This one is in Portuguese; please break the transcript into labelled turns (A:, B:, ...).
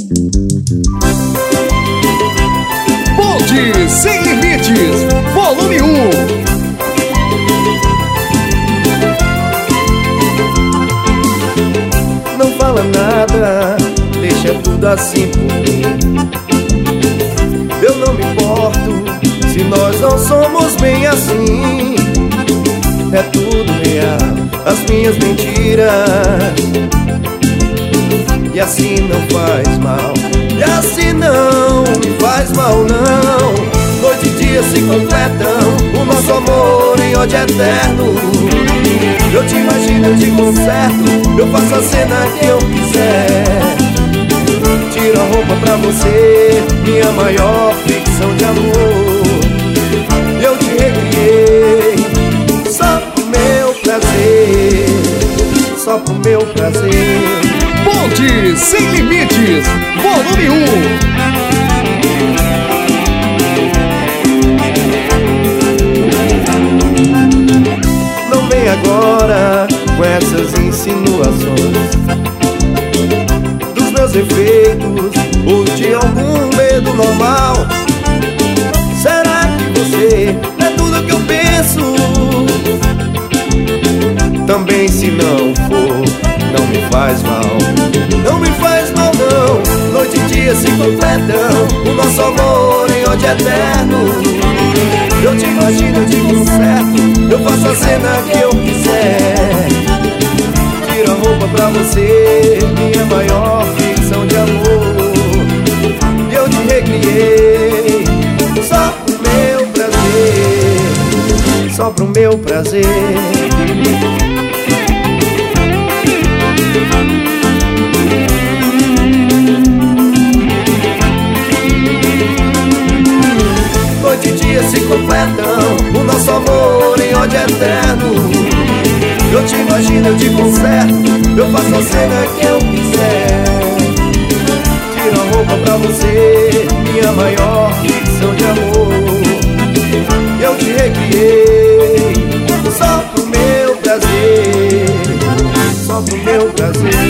A: Bonde Sem Limites, volume 1.
B: Não fala nada, deixa tudo assim por mim. Eu não me importo se nós não somos bem assim. É tudo real, as minhas mentiras. E assim não faz mal, e assim não me faz mal não. Noite e dia se completam, o nosso amor em ódio eterno. Eu te imagino, eu te conserto, eu faço a cena que eu quiser. Tiro a roupa pra você, minha maior ficção de amor. Eu te recriei, só pro meu prazer, só pro meu prazer.
A: Bonde Sem Limites, volume
B: 1. Não vem agora com essas insinuações dos meus efeitos ou de algum medo normal. Será que você é tudo que eu penso? Também se não for, não me faz mal, não me faz mal não. Noite e dia se completam, o nosso amor em ódio eterno. Eu te imagino, eu te conserto, eu faço a cena que eu quiser. Tiro a roupa pra você, minha maior ficção de amor. E eu te recriei, só pro meu prazer, só pro meu prazer. Noite e dia se completam, o nosso amor em ódio eterno. Eu te imagino, eu te conserto, eu faço a cena que eu quiser. Tiro a roupa pra você, minha maior ficção de amor. Eu te recriei, só pro meu prazer, só pro meu prazer.